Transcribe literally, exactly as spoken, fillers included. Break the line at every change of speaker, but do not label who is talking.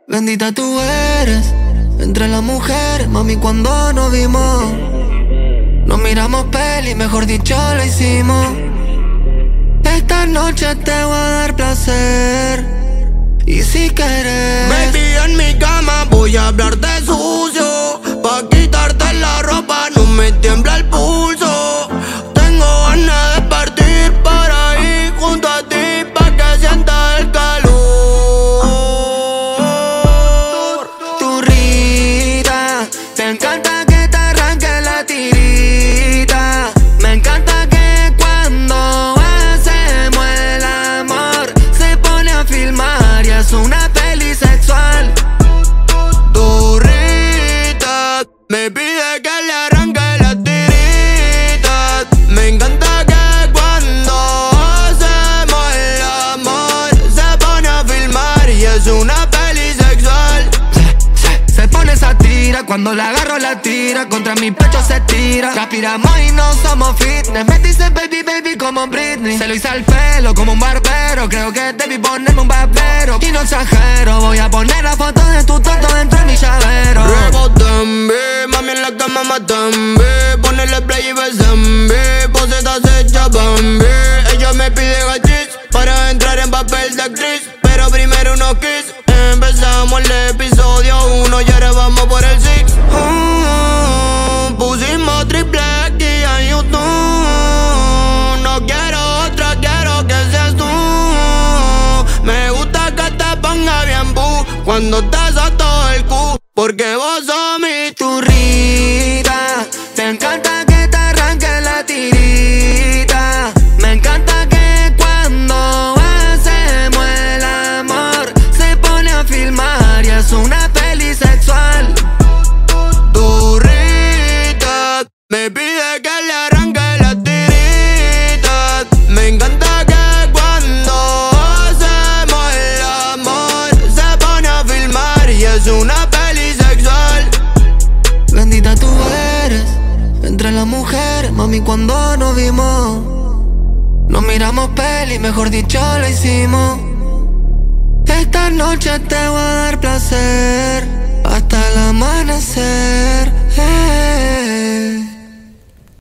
Bendita tú eres entre las mujeres, mami, cuando nos vimos. Nos miramos peli, mejor dicho lo hicimos. Esta noche te voy a dar placer, y si quieres,
baby, en mi cama voy a hablarte sucio. Pa' quitarte la ropa no me tiembla el pulso. Tengo ganas de partir para ir junto a ti, pa' que sientas el calor.
Tu Rita, me encanta que te arranque la tirita. Me encanta que cuando hacemos el amor se pone a filmar y es una peli sexual.
Tu Rita me pide que le arranque las tiritas. Me encanta que cuando hacemos el amor se pone a filmar y es una peli sexual.
Se, se pone esa tira, cuando la agarro la tira, contra mi pecho se tira. Respiramos y no somos fitness. Me dice baby, baby como Britney. Se lo hice al pelo como un barbero. Creo que debí ponerme un barbero. Y no exagero, voy a poner la foto de tu tonto dentro de mi llavero.
Rebotembe, mami en la cama matambe. Ponele play y besambe, posetas hecha bambi. Ella me pide gachis para entrar en papel de actriz, pero primero unos kiss. Empezamos el episodio uno y ahora vamos por el six. uh, Pusimos triple X en YouTube. No quiero otra, quiero que seas tú. Me gusta que te ponga bien bu cuando te todo el cu, porque vos sos mi
turrita. Me encanta que te arranque la tirita. Me encanta que cuando hacemos el amor se pone a filmar y es una peli sexual.
Turrita me pide que le arranque las tiritas. Me encanta que cuando hacemos el amor se pone a filmar y es una peli sexual.
Bendita tú eres entre las mujeres, mami, cuando nos vimos. Nos miramos peli, mejor dicho lo hicimos. Esta noche te voy a dar placer hasta el amanecer. Hey.